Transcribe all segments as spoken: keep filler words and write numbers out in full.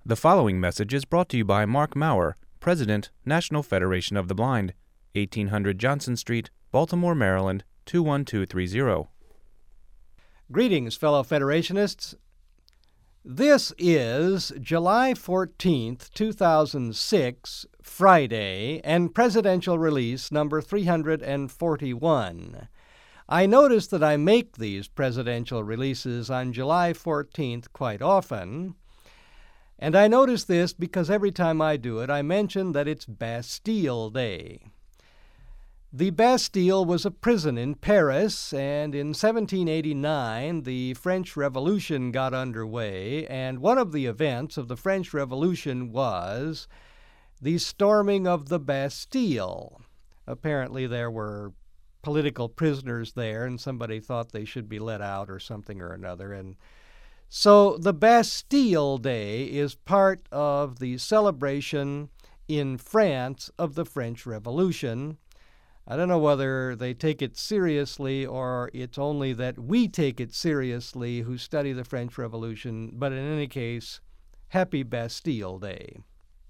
The following message is brought to you by Mark Maurer, President, National Federation of the Blind, eighteen hundred Johnson Street, Baltimore, Maryland, two one two three zero. Greetings, fellow Federationists. This is July fourteenth, two thousand six, Friday, and Presidential Release number three hundred forty-one. I notice that I make these presidential releases on July fourteenth quite often, and I notice this because every time I do it, I mention that it's Bastille Day. The Bastille was a prison in Paris, and in seventeen eighty-nine, the French Revolution got underway, and one of the events of the French Revolution was the storming of the Bastille. Apparently there were political prisoners there, and somebody thought they should be let out or something or another, and so the Bastille Day is part of the celebration in France of the French Revolution. I don't know whether they take it seriously or it's only that we take it seriously who study the French Revolution, but in any case, happy Bastille Day.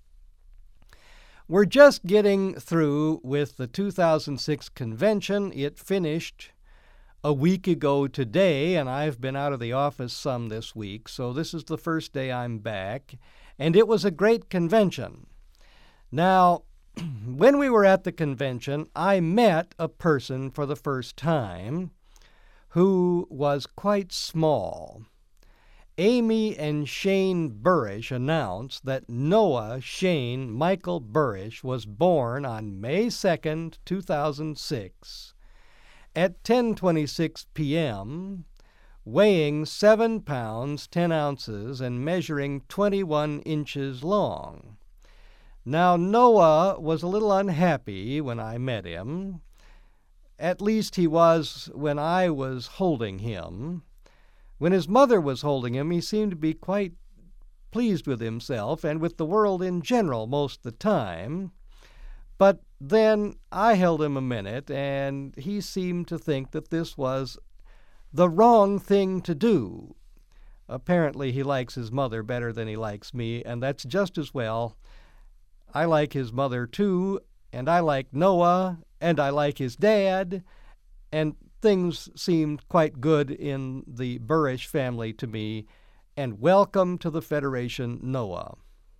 We're just getting through with the two thousand six convention. It finished a week ago today, and I've been out of the office some this week, so this is the first day I'm back, and it was a great convention. Now, when we were at the convention, I met a person for the first time who was quite small. Amy and Shane Burrish announced that Noah Shane Michael Burrish was born on May second, two thousand six, at ten twenty-six p.m., weighing seven pounds, ten ounces, and measuring twenty-one inches long. Now, Noah was a little unhappy when I met him. At least he was when I was holding him. When his mother was holding him, he seemed to be quite pleased with himself and with the world in general most of the time. But then I held him a minute, and he seemed to think that this was the wrong thing to do. Apparently he likes his mother better than he likes me, and that's just as well. I like his mother too, and I like Noah, and I like his dad, and things seemed quite good in the Burrish family to me, and welcome to the Federation, Noah.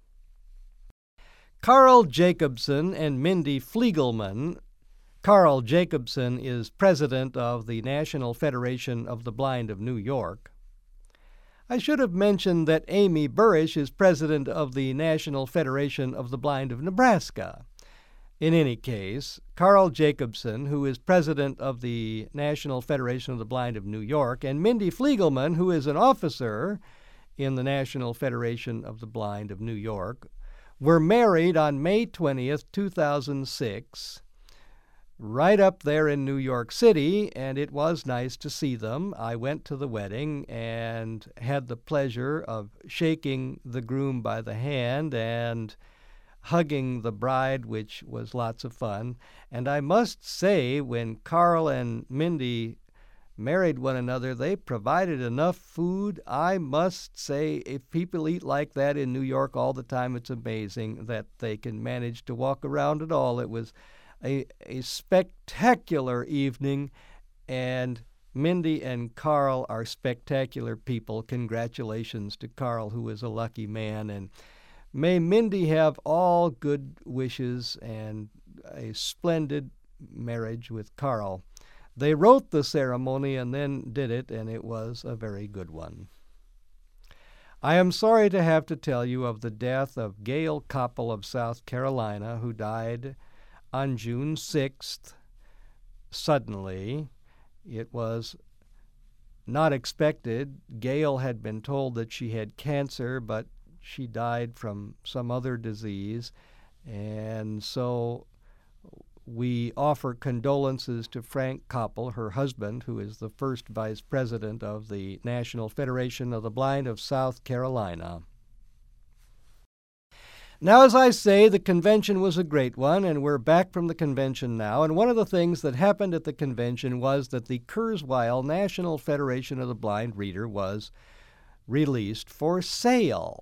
Carl Jacobson and Mindy Fliegelman. Carl Jacobson is president of the National Federation of the Blind of New York. I should have mentioned that Amy Burrish is president of the National Federation of the Blind of Nebraska. In any case, Carl Jacobson, who is president of the National Federation of the Blind of New York, and Mindy Fliegelman, who is an officer in the National Federation of the Blind of New York, were married on May twentieth, two thousand six, right up there in New York City, and it was nice to see them. I went to the wedding and had the pleasure of shaking the groom by the hand and hugging the bride, which was lots of fun. And I must say, when Carl and Mindy married one another, they provided enough food. I must say, if people eat like that in New York all the time, it's amazing that they can manage to walk around at all. It was a, a spectacular evening, and Mindy and Carl are spectacular people. Congratulations to Carl, who is a lucky man, and may Mindy have all good wishes and a splendid marriage with Carl. They wrote the ceremony and then did it, and it was a very good one. I am sorry to have to tell you of the death of Gail Koppel of South Carolina, who died on June sixth, suddenly. It was not expected. Gail had been told that she had cancer, but she died from some other disease, and so we offer condolences to Frank Koppel, her husband, who is the first vice president of the National Federation of the Blind of South Carolina. Now, as I say, the convention was a great one, and we're back from the convention now. And one of the things that happened at the convention was that the Kurzweil National Federation of the Blind Reader was released for sale.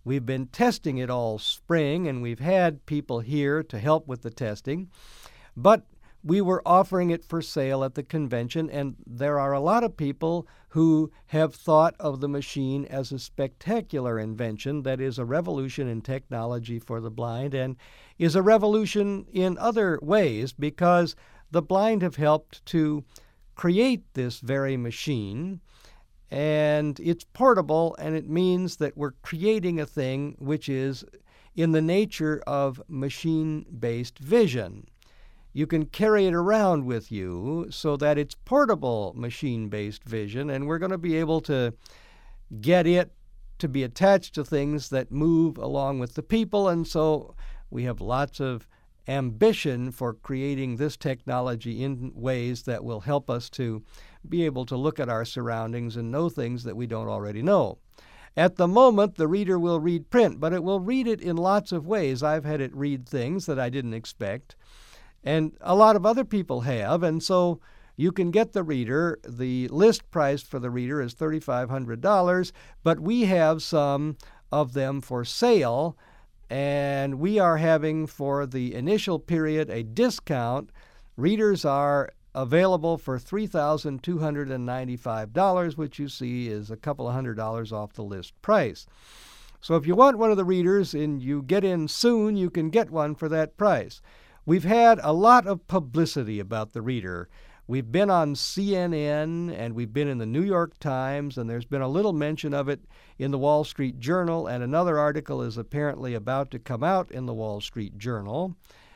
We've been testing it all spring, and we've had people here to help with the testing. But we were offering it for sale at the convention, and there are a lot of people who have thought of the machine as a spectacular invention that is a revolution in technology for the blind and is a revolution in other ways because the blind have helped to create this very machine, and it's portable, and it means that we're creating a thing which is in the nature of machine-based vision. You can carry it around with you so that it's portable machine-based vision, and we're going to be able to get it to be attached to things that move along with the people, and so we have lots of ambition for creating this technology in ways that will help us to be able to look at our surroundings and know things that we don't already know. At the moment, the reader will read print, but it will read it in lots of ways. I've had it read things that I didn't expect. And a lot of other people have, and so you can get the reader. The list price for the reader is three thousand five hundred dollars, but we have some of them for sale, and we are having for the initial period a discount. Readers are available for three thousand two hundred ninety-five dollars, which you see is a couple of hundred dollars off the list price. So if you want one of the readers and you get in soon, you can get one for that price. We've had a lot of publicity about the reader. We've been on C N N, and we've been in the New York Times, and there's been a little mention of it in the Wall Street Journal, and another article is apparently about to come out in the Wall Street Journal.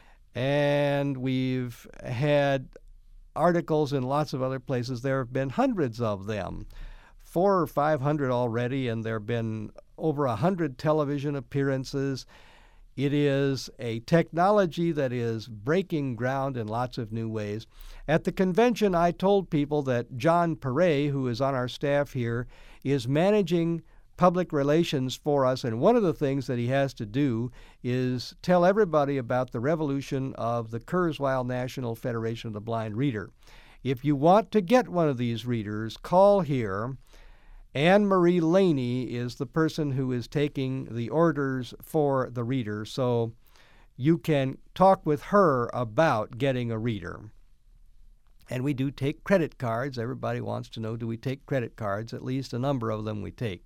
And we've had articles in lots of other places. There have been hundreds of them, four or five hundred already, and there have been over a hundred television appearances. It is a technology that is breaking ground in lots of new ways. At the convention, I told people that John Perret, who is on our staff here, is managing public relations for us, and one of the things that he has to do is tell everybody about the revolution of the Kurzweil National Federation of the Blind Reader. If you want to get one of these readers, call here. Anne Marie Laney is the person who is taking the orders for the reader, so you can talk with her about getting a reader. And we do take credit cards. Everybody wants to know, do we take credit cards? At least a number of them we take.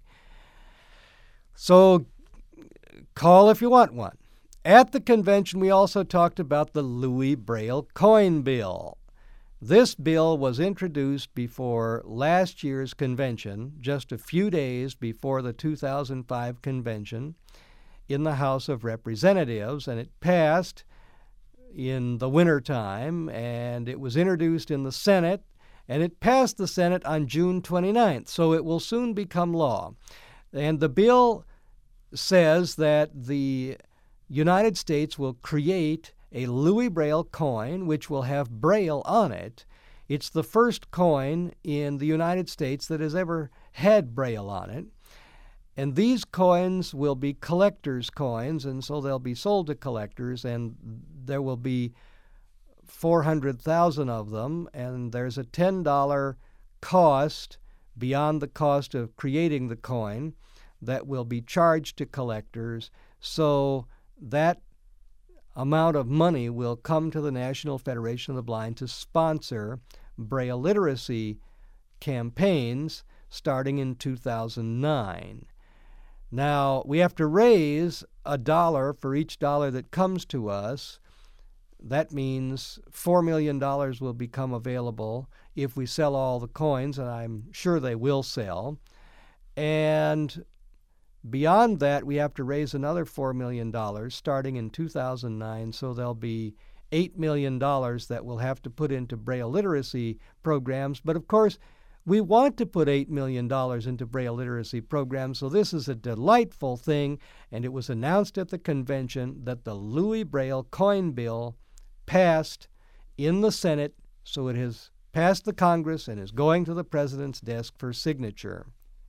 So call if you want one. At the convention, we also talked about the Louis Braille coin bill. This bill was introduced before last year's convention, just a few days before the two thousand five convention, in the House of Representatives, and it passed in the wintertime, and it was introduced in the Senate, and it passed the Senate on June twenty-ninth, so it will soon become law. And the bill says that the United States will create a Louis Braille coin, which will have Braille on it. It's the first coin in the United States that has ever had Braille on it. And these coins will be collectors' coins, and so they'll be sold to collectors, and there will be four hundred thousand of them, and there's a ten dollars cost beyond the cost of creating the coin that will be charged to collectors. So that amount of money will come to the National Federation of the Blind to sponsor Braille literacy campaigns starting in two thousand nine. Now, we have to raise a dollar for each dollar that comes to us. That means four million dollars will become available if we sell all the coins, and I'm sure they will sell. And beyond that, we have to raise another four million dollars starting in two thousand nine, so there'll be eight million dollars that we'll have to put into Braille literacy programs. But of course, we want to put eight million dollars into Braille literacy programs, so this is a delightful thing, and it was announced at the convention that the Louis Braille coin bill passed in the Senate, so it has passed the Congress and is going to the President's desk for signature.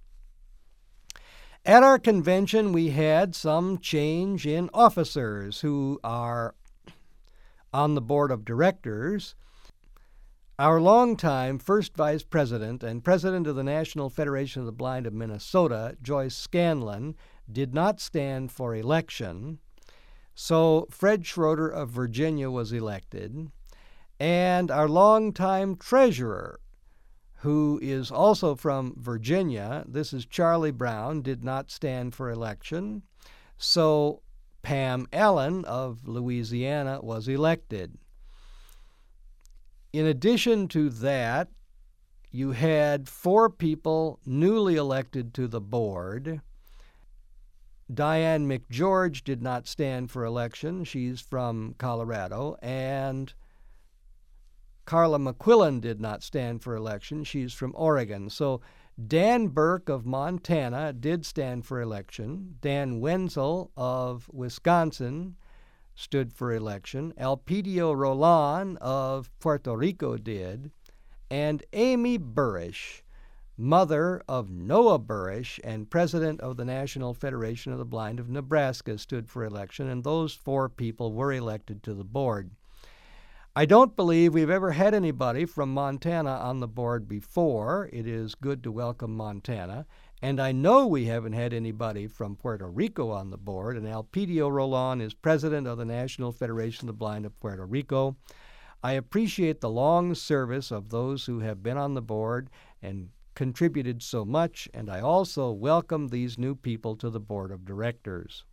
At our convention, we had some change in officers who are on the board of directors. Our longtime first vice president and president of the National Federation of the Blind of Minnesota, Joyce Scanlon, did not stand for election. So Fred Schroeder of Virginia was elected, and our longtime treasurer, who is also from Virginia, this is Charlie Brown, did not stand for election. So Pam Allen of Louisiana was elected. In addition to that, you had four people newly elected to the board. Diane McGeorge did not stand for election. She's from Colorado. And Carla McQuillan did not stand for election. She's from Oregon. So Dan Burke of Montana did stand for election. Dan Wenzel of Wisconsin stood for election. Elpidio Roland of Puerto Rico did. And Amy Burrish, mother of Noah Burrish and president of the National Federation of the Blind of Nebraska, stood for election, and those four people were elected to the board. I don't believe we've ever had anybody from Montana on the board before. It is good to welcome Montana. And I know we haven't had anybody from Puerto Rico on the board, and Elpidio Roland is president of the National Federation of the Blind of Puerto Rico. I appreciate the long service of those who have been on the board and contributed so much, and I also welcome these new people to the board of directors.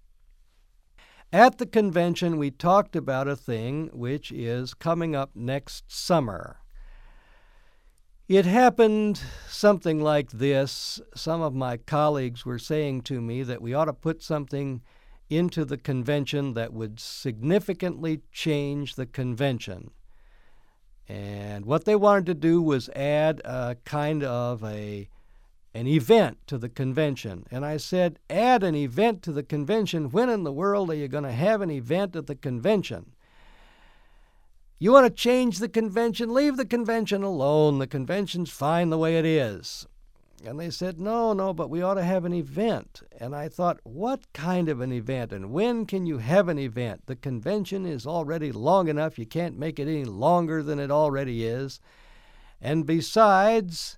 At the convention, we talked about a thing which is coming up next summer. It happened something like this. Some of my colleagues were saying to me that we ought to put something into the convention that would significantly change the convention. And what they wanted to do was add a kind of a an event to the convention. And I said, add an event to the convention? When in the world are you going to have an event at the convention? You want to change the convention? Leave the convention alone. The convention's fine the way it is. And they said, no, no, but we ought to have an event. And I thought, what kind of an event? And when can you have an event? The convention is already long enough. You can't make it any longer than it already is. And besides,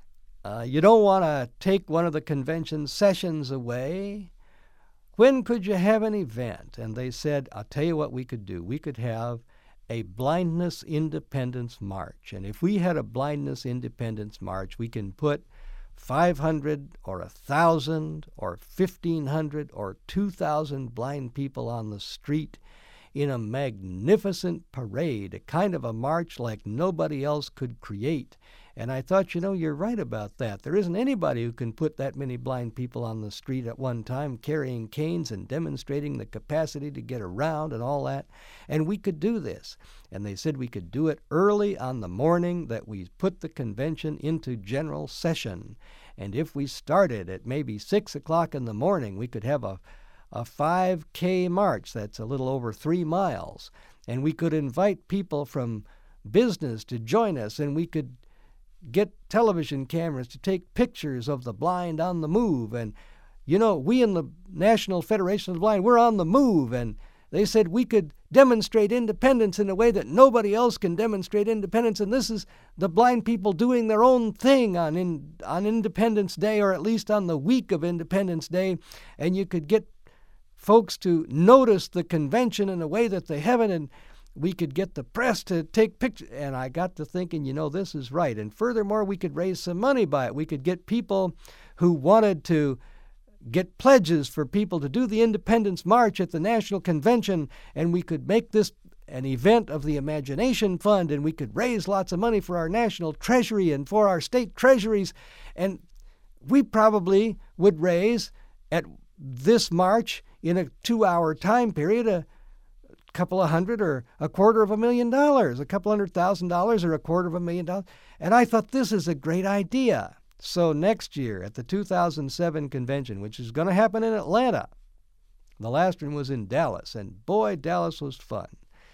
uh, you don't want to take one of the convention sessions away. When could you have an event? And they said, I'll tell you what we could do. We could have a Blindness Independence March. And if we had a Blindness Independence March, we can put five hundred or one thousand or fifteen hundred or two thousand blind people on the street in a magnificent parade, a kind of a march like nobody else could create. And I thought, you know, you're right about that. There isn't anybody who can put that many blind people on the street at one time carrying canes and demonstrating the capacity to get around and all that. And we could do this. And they said we could do it early on the morning that we put the convention into general session. And if we started at maybe six o'clock in the morning, we could have a, a five K march. That's a little over three miles. And we could invite people from business to join us, and we could get television cameras to take pictures of the blind on the move. And, you know, we in the National Federation of the Blind, we're on the move. And they said we could demonstrate independence in a way that nobody else can demonstrate independence. And this is the blind people doing their own thing on in, on Independence Day, or at least on the week of Independence Day. And you could get folks to notice the convention in a way that they haven't. And we could get the press to take pictures. And I got to thinking, you know, this is right. And furthermore, we could raise some money by it. We could get people who wanted to get pledges for people to do the Independence March at the National Convention, and we could make this an event of the Imagination Fund, and we could raise lots of money for our national treasury and for our state treasuries. And we probably would raise at this march in a two-hour time period a couple of hundred or a quarter of a million dollars, a couple hundred thousand dollars or a quarter of a million dollars. And I thought, this is a great idea. So next year at the two thousand seven convention, which is going to happen in Atlanta, the last one was in Dallas, and boy, Dallas was fun.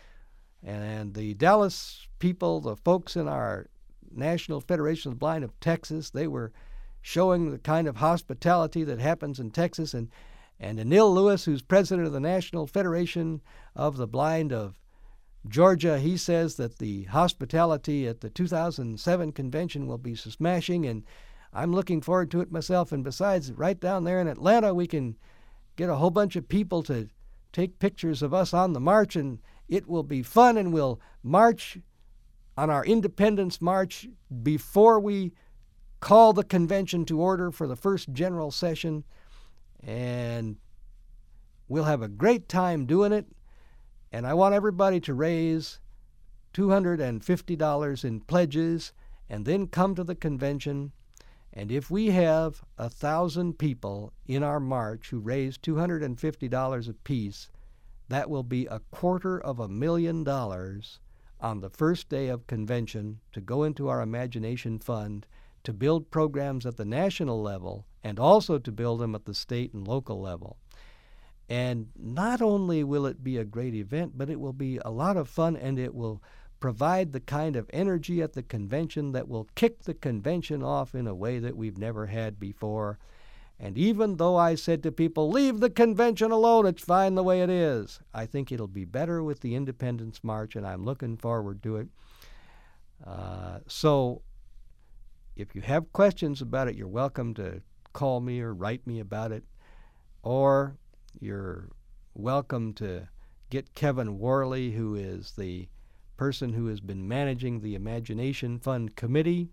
And the Dallas people, the folks in our National Federation of the Blind of Texas, they were showing the kind of hospitality that happens in Texas. And And Anil Lewis, who's president of the National Federation of the Blind of Georgia, he says that the hospitality at the two thousand seven convention will be smashing. And I'm looking forward to it myself. And besides, right down there in Atlanta, we can get a whole bunch of people to take pictures of us on the march, and it will be fun, and we'll march on our Independence March before we call the convention to order for the first general session, and we'll have a great time doing it. And I want everybody to raise two hundred fifty dollars in pledges and then come to the convention. And if we have a thousand people in our march who raise two hundred fifty dollars apiece, that will be a quarter of a million dollars on the first day of convention to go into our Imagination Fund to build programs at the national level and also to build them at the state and local level. And not only will it be a great event, but it will be a lot of fun, and it will provide the kind of energy at the convention that will kick the convention off in a way that we've never had before. And even though I said to people, leave the convention alone, it's fine the way it is, I think it'll be better with the Independence March, and I'm looking forward to it. Uh, so if you have questions about it, you're welcome to call me or write me about it, or you're welcome to get Kevin Worley, who is the person who has been managing the Imagination Fund Committee,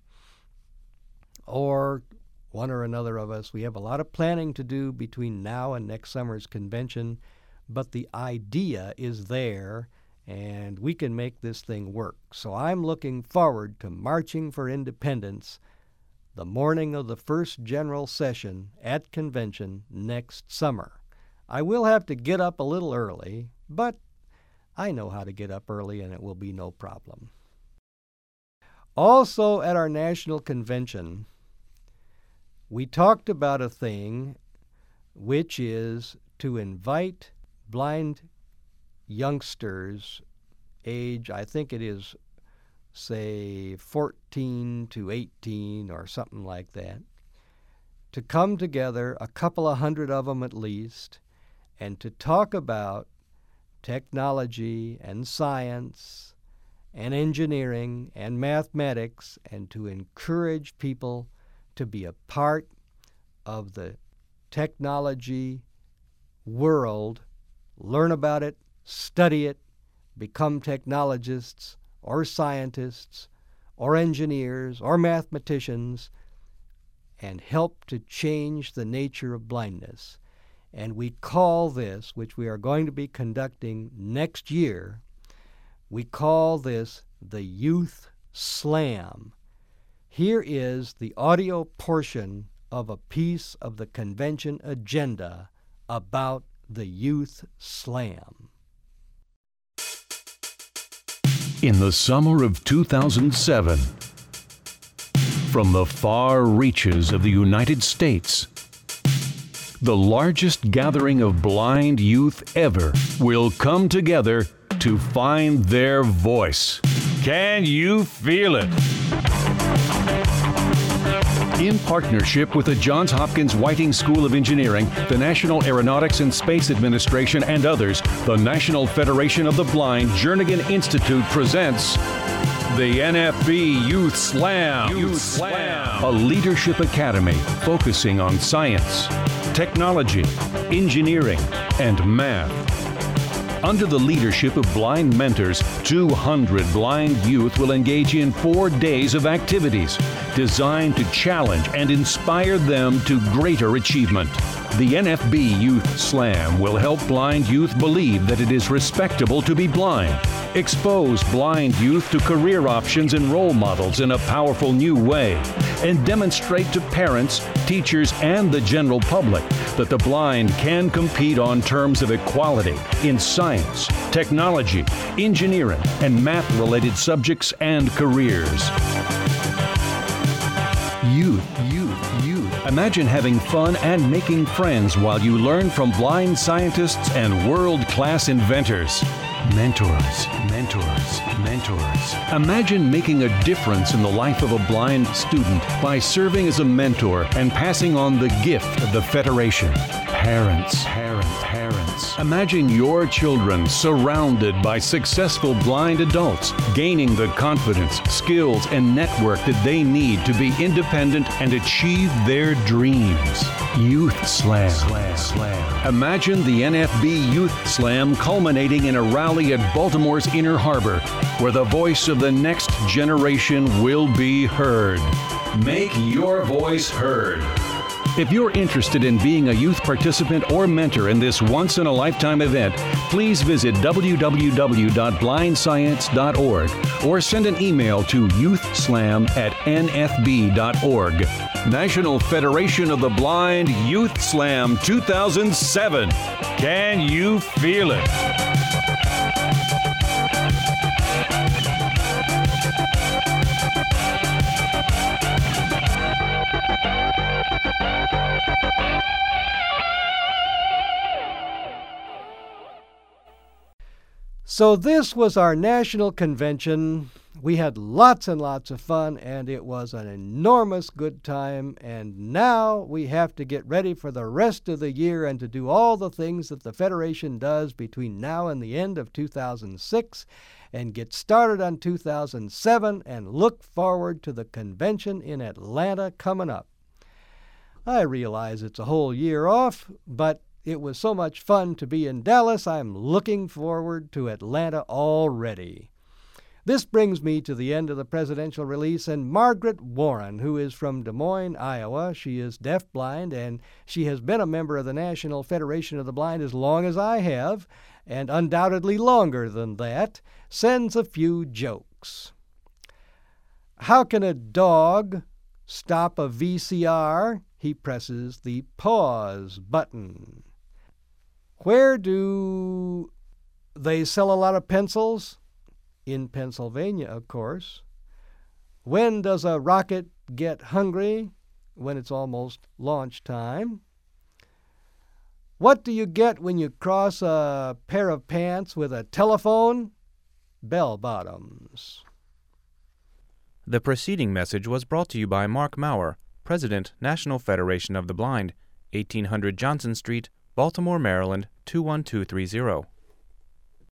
or one or another of us. We have a lot of planning to do between now and next summer's convention, but the idea is there, and we can make this thing work. So I'm looking forward to marching for independence the morning of the first general session at convention next summer. I will have to get up a little early, but I know how to get up early, and it will be no problem. Also at our national convention, we talked about a thing which is to invite blind youngsters, age, I think it is, say, fourteen to eighteen or something like that, to come together, a couple of hundred of them at least, and to talk about technology and science and engineering and mathematics, and to encourage people to be a part of the technology world, learn about it, study it, become technologists or scientists or engineers or mathematicians, and help to change the nature of blindness. And we call this, which we are going to be conducting next year, we call this the Youth Slam. Here is the audio portion of a piece of the convention agenda about the Youth Slam. In the summer of two thousand seven, from the far reaches of the United States, the largest gathering of blind youth ever will come together to find their voice. Can you feel it? In partnership with the Johns Hopkins Whiting School of Engineering, the National Aeronautics and Space Administration, and others, the National Federation of the Blind Jernigan Institute presents the N F B Youth Slam. Youth Slam, a leadership academy focusing on science, technology, engineering, and math. Under the leadership of blind mentors, two hundred blind youth will engage in four days of activities designed to challenge and inspire them to greater achievement. The N F B Youth Slam will help blind youth believe that it is respectable to be blind, expose blind youth to career options and role models in a powerful new way, and demonstrate to parents, teachers, and the general public that the blind can compete on terms of equality in science, technology, engineering, and math-related subjects and careers. Youth, youth, youth. Imagine having fun and making friends while you learn from blind scientists and world-class inventors. Mentors, mentors, mentors. Imagine making a difference in the life of a blind student by serving as a mentor and passing on the gift of the Federation. Parents, parents, parents. Science. Imagine your children surrounded by successful blind adults, gaining the confidence, skills, and network that they need to be independent and achieve their dreams. Youth Slam. Slam. Slam. Imagine the N F B Youth Slam culminating in a rally at Baltimore's Inner Harbor, where the voice of the next generation will be heard. Make your voice heard. If you're interested in being a youth participant or mentor in this once-in-a-lifetime event, please visit w w w dot blind science dot org or send an email to youthslam at n f b dot org. National Federation of the Blind Youth Slam two thousand seven. Can you feel it? So this was our national convention. We had lots and lots of fun, and it was an enormous good time. And now we have to get ready for the rest of the year and to do all the things that the Federation does between now and the end of two thousand six, and get started on two thousand seven and look forward to the convention in Atlanta coming up. I realize it's a whole year off, but it was so much fun to be in Dallas, I'm looking forward to Atlanta already. This brings me to the end of the presidential release, and Margaret Warren, who is from Des Moines, Iowa, she is deafblind, and she has been a member of the National Federation of the Blind as long as I have, and undoubtedly longer than that, sends a few jokes. How can a dog stop a V C R? He presses the pause button. Where do they sell a lot of pencils? In Pennsylvania, of course. When does a rocket get hungry? When it's almost launch time. What do you get when you cross a pair of pants with a telephone? Bell bottoms. The preceding message was brought to you by Mark Maurer, President, National Federation of the Blind, eighteen hundred Johnson Street, Baltimore, Maryland, two one two three zero.